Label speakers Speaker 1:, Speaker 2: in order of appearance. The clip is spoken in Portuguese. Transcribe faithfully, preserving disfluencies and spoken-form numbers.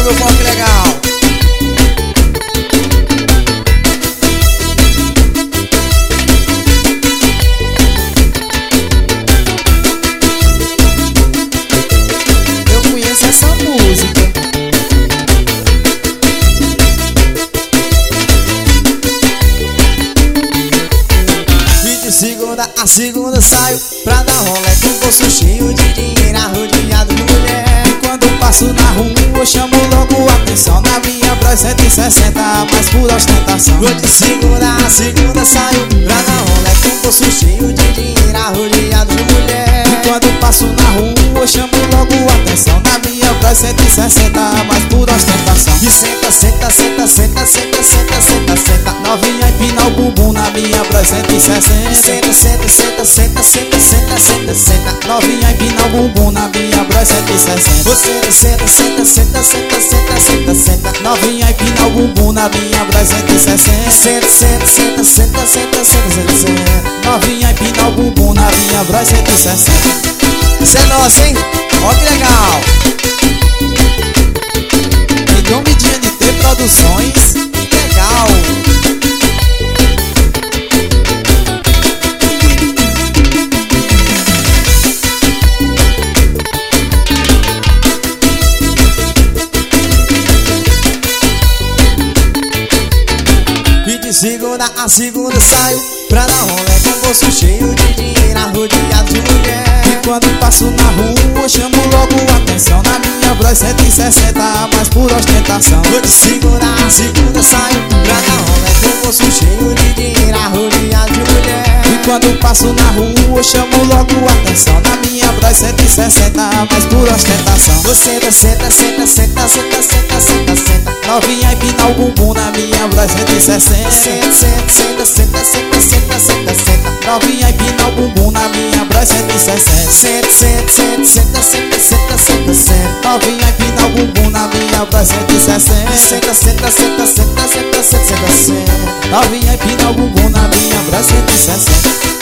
Speaker 1: meu povo, que legal. Eu conheço essa música. De segunda a segunda saio pra dar rolê com o bolso cheio de dinheiro, arrodeado de mulher. E quando passo na rua eu chamo logo a atenção. Na minha Bros cento e sessenta, mais por ostentação. Vou de segunda a segunda saio pra dar rolê com o bolso cheio de dinheiro, arrodeado de mulher. E quando passo na rua eu chamo logo a atenção. Na minha Bros cento e sessenta, mais por ostentação. E senta, senta, senta, senta, senta, senta, senta, senta. Novinha empina o bumbum na minha Bros cento e sessenta. Senta, senta, senta, senta, senta, senta, senta, senta. Novinha empina o bumbum na minha Bros cento e sessenta. Você senta, senta, senta, senta, senta, senta, senta. Novinha empina o bumbum na minha Bros cento e sessenta. Senta, senta, senta, senta, senta, senta, senta. Novinha empina o bumbum na minha Bros cento e sessenta. Isso é nosso, hein? Ó que legal. Em nome de N T Produções, que legal. De segunda a segunda saio pra dar rolê com o bolso cheio de dinheiro, arrodeado de mulher. E quando passo na rua eu chamo logo a atenção. Na minha Bros cento e sessenta, mais por ostentação. Vou de segunda a segunda saio pra dar rolê com o bolso cheio de dinheiro, arrodeado de mulher. E quando passo na rua eu chamo logo a atenção. Na minha Bros cento e sessenta, mais por ostentação. Você senta, senta, senta, senta, senta, senta, senta. Novinha empina o bumbum na minha Bros cento e sessenta. Senta, senta, senta, senta, senta, senta, senta, senta. Novinha empina o bumbum na minha Bros cento e sessenta. Senta, senta, senta, senta, senta, senta, senta, senta. Novinha empina o bumbum na minha Bros cento e sessenta. Senta, senta, senta, senta, senta, senta, senta. Novinha empina o bumbum na minha Bros cento e sessenta.